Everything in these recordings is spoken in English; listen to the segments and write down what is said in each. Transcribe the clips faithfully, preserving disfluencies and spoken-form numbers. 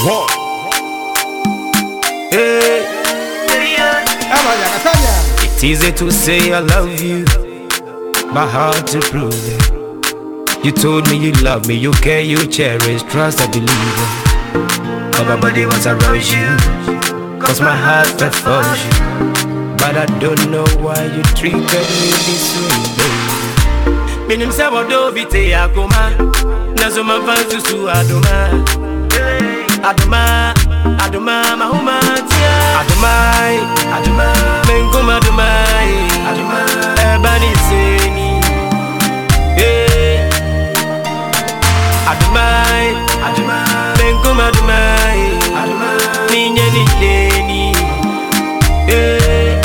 One. Hey. It's easy to say I love you, but hard to prove it. You told me you love me, you care, you cherish, trust, I believe it. Everybody wants around you, cause my heart felt for you. But I don't know why you treated me this way, baby. Minim se wado bite ya koma, nazo mavanzu su adoma. Adoma, adoma, mahuma tia. Adoma, adoma, mengoma adoma. Adoma, ebani seni. Eh. Adoma, adoma, mengoma adoma. Adoma, ninye ni leni. Eh.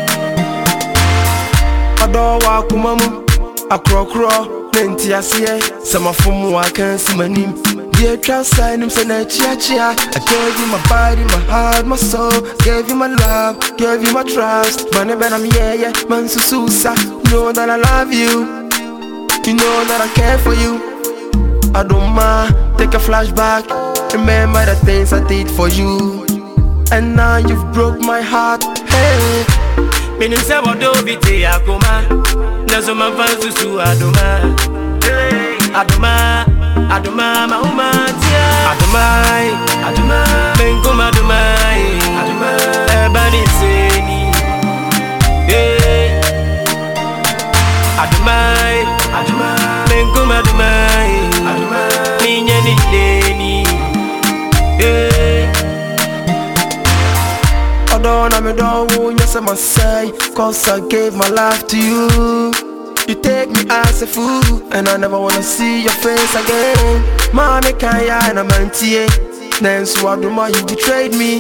Adowa kumamu, akrokro, nenti asiye. Samafumu wakansi manim. Dear trust, I am saying chia chia. I gave you my body, my heart, my soul. Gave you my love, gave you my trust. Man, ben I'm yeah yeah, man so susa. You know that I love you. You know that I care for you. I don't mind. Take a flashback. Remember the things I did for you. And now you've broke my heart. Hey. Minim se wado bite ya koma, nazo mavanzu su adoma. Adoma, adoma, mahuma tia. Adoma, adoma, mengoma adoma. Adoma, ebani seni. Eh. Adoma, adoma, mengoma adoma. Adoma, ninye ni leni. Eh. Although I'm a dog, yes I must say, cause I gave my life to you. You take me as a fool, and I never wanna see your face again. Mommy kaya and I'm anti. Then so I do my you betrayed me.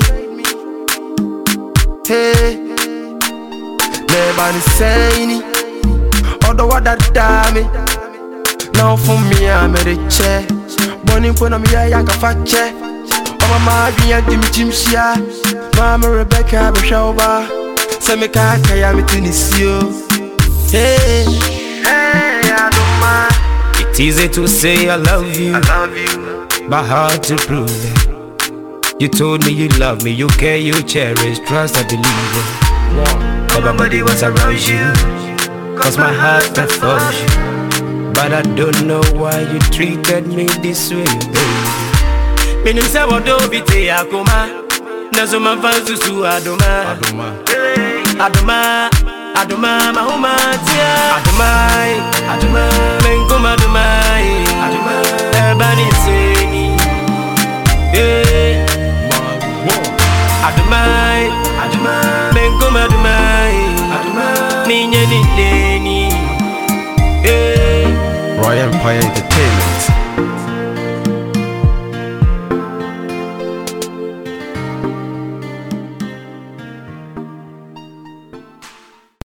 Hey, never saying it. Although I that damn. Now for me I'm at a chair. Bonnie put on me I can fat chair. Oh my God, give me Jimshia. Mama Rebecca Bashoba. Say me kaya me Tunisio. Hey, hey, I don't mind. It's easy to say I love you, I love you, but hard to prove it. You told me you love me, you care, you cherish, trust, I believe it. Everybody was around you, cause my heart felt for you. But I don't know why you treated me this way, baby. Minim se wado bite ya koma, nazo mavanzu su adoma. Adoma, adoma, mahuma tia. Adoma, adoma, mengoma adoma. Adoma, ebani seni. Eh. Adoma, adoma, mengoma adoma. Adoma, ninye ni leni. Eh. Royal Empire Entertainment.